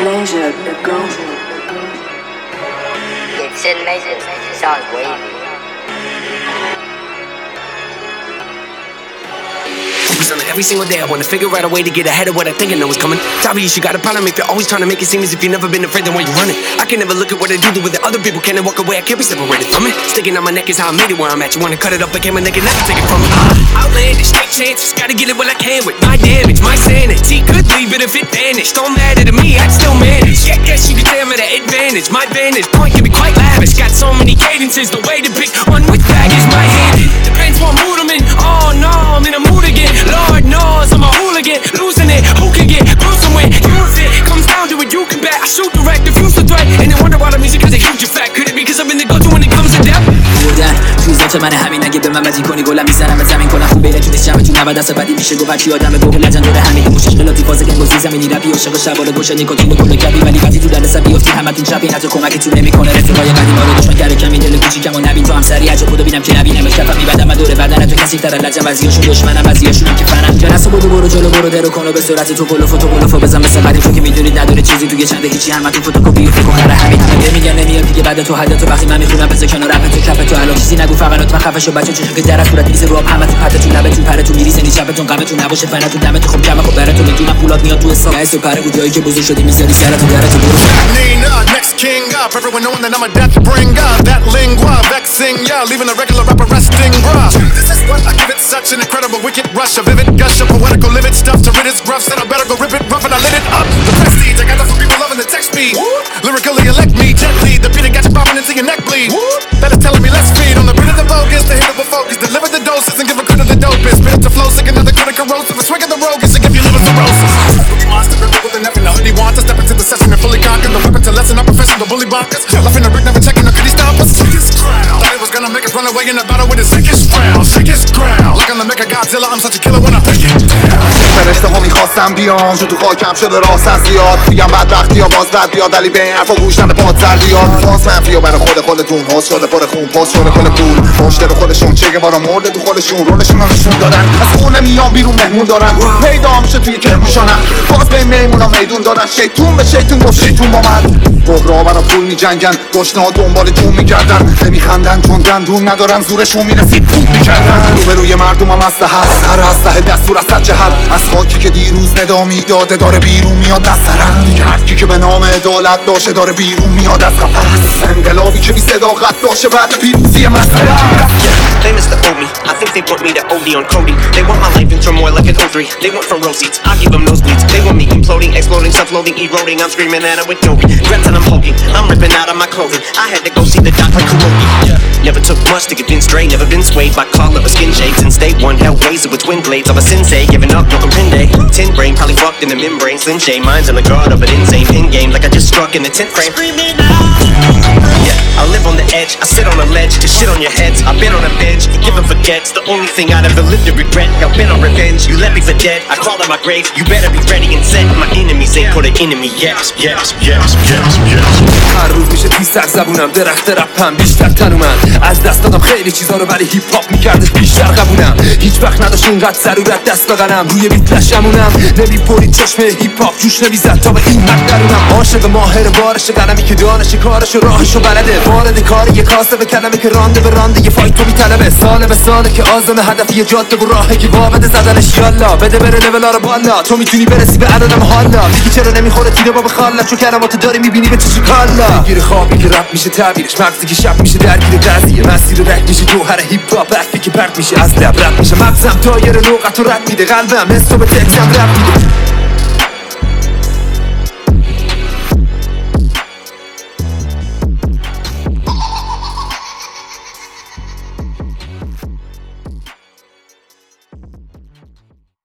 pleasure, the goal. It's amazing. Sounds wavy. Every single day I wanna figure out a way to get ahead of what I think I know is coming. Obvious you got a problem if you're always trying to make it seem as if you've never been afraid of when you're running. I can never look at what I do with the other people can't walk away, I can't be separated from it. Sticking on my neck is how I made it where I'm at. You wanna cut it up, I came a nigga, never take it from me. Outlandish, take chances, gotta get it while I can with my damage, my sanity. Could leave it if it vanished, don't matter to me, I'd still manage. Yeah, guess you could say I'm at an advantage, my vantage point can be quite lavish. Got so many cadences, the way to pick one which bag is my handed. Depends what mood I'm in, oh no, I'm in a mood again. Lord knows I'm a hooligan, losing it, who can get gruesome when use it? Comes down to it, you can bet, I shoot direct, diffuse the threat. And they wonder why the music has a huge effect. Could it be because I'm in the go-to when it comes to depth? بودن توی ذات من همین اگه به من بدین کنی گلم میزنم به زمین کنم خوبه نتونست جمع تو 90 دست بدی میشه گفت کی آدم گوه لجن داره همین موشش غلاتی فاز گنگوزی زمینی رپی عاشق شباله گوشه نیکوتین کل کبی ولی وقتی تو دلسه بیافتی همتون چپی حتی کمکتون نمیکنه رفیقای قدیما رو دشمن کرده کمی دل کوچیکمو نبین تو هم سری عجب بود ببینم که نبینم کفم میبدم من دور بدن تو کثیف‌تر لجن بعضیاشون دشمنم بعضیاشونم که فنم جنسو برو جلو برو درو کنو به سرعت تو پلو فوتو بزن مثل قدیم تو که میدونید نداره چیزی توی چنده هیچی همتون فتوکپی و فکر کنه همین همه میگن نمیاد دیگه بعد تو حد تو وقتی من میخونم بذار کنار رپ تو کف تو الان چیزی نگو فقط من خفه شو بچه چشم که در از صورت میز رو همتون پرتتون لبتون پرتون میریزنی چپتون غمتون نباشه فنتون دمتون خب جمع خب براتون میدونم پولات میاد تو حساب گایس و پره بود جایی که بزرگ شدی میذاری سرتون درتون برو next king up everyone knowing that I'm a death bringer that lingua vexing yeah leaving a regular rapper resting bruh this is what I give it such an incredible wicked rush a vivid gush of poetical livid stuff to rid its gruff said I better go rip it rough and I lit it up the prestige I got that for people loving the text me lyrically elect me gently the beat that got you bobbing into your neck bleed that is telling me let's feed on the bit of the bogus the hit of a focus deliver the doses and give a credit the dopest spit it to flow sick another critic corrosive a swing of the rogue is to give you liver cirrhosis monster ripped with an F and the hoodie wants to step into the session and fully conquer the weapon to lessen our profession the bully bonkers laughing the brick never checking the could he stop us sickest crowd thought it was gonna make us run away in the battle with the sickest crowd like I'm the mega Godzilla I'm such a killer when I break it down فرشته ها میخواستم بیان شو تو خاکم شده راست از زیاد میگم بدبختی ها باز بد بیاد ولی به این حرفا گوش نده پاد سر بیاد باز منفی ها برای خودتون حس شده پر خون پاس شده کل پول مشتر خودشون چگه بارا مرده تو خودشون رولشون رو نشون دادن از خونه میان بیرون مهمون دارن پیدا میشه توی کرموشانم باز به میمونا میدون دادن شیطون به شیطون گفت شیطون با من بغرا برا پول میجنگن گشنه ها دنبال جون میگردن نمیخندن چون دندون ندارن زورشون میرسید پول میکردن روبروی مردمم هست سر اسلحه دستور از صد جهت از خاکی که دیروز ندامی داده داره بیرون میاد از سرم هرکی که به نام عدالت داشه داره بیرون میاد از قفس انقلابی که بی صداقت داشه بعد پیروزی مسئله They miss the old me, I think they want me to OD on Cody. They want my life in turmoil like an O3. They want front row seats, I give them nosebleeds. They want me imploding, exploding, self-loathing, eroding. I'm screaming at them with Nobi. Reps and I'm hulking, I'm ripping out of my clothing. I had to go see the doc like Kurogi. Never took much to get been straight, never been swayed by collar or skin shades. And state one hell razor with twin blades of a sensei. Giving up, no comprende. 10 brain, probably fucked in the membrane. Slim J, minds on the guard of an insane pin game. Like I just struck in the 10th frame. Screaming out. Yeah, I live on the edge, I sit on a ledge to shit on your heads. I've been on a bench, forgive and forget's the only thing I'd ever lived to regret. Hell bent on revenge, you left me for dead. I crawled on my grave, you better be ready and set. My enemies ain't put an enemy yet. هر روز میشه تیزتر زبونم درخت رپم بیشتر تنومن از دست دادم خیلی چیزا رو ولی هیپ هاپ میکردش بیشتر قبولم هیچ وقت نداشت اینقدر ضرورت دست بقنم روی بیت لشمونم نمیبرید چشم هیپ هاپ جوش نمیزد تا به این مقدرونم عاشق ماهر بارش قلمی که دانش کارش و راهش و بلده وارد کار یه کاسه به کلمه که رانده به رانده یه فایتو میطلبه سال به ساله که آزم هدف یه جاده و راهه که وابده زدنش یالا بده بره لولا رو بالا تو میتونی برسی به عددم حالا میگی چرا نمیخوره تیره با بخالا چون کلمات داری میبینی به چشم کالا گیر خوابی که رپ میشه تعبیرش مغزی که شب میشه درگیر قضیه مسیر رک میشه جوهر هیپ هاپ حرفی که پرت میشه از لب رپ میشه مغزم تایر لغت و رد میده قلبم حسو به تکسم رپ میده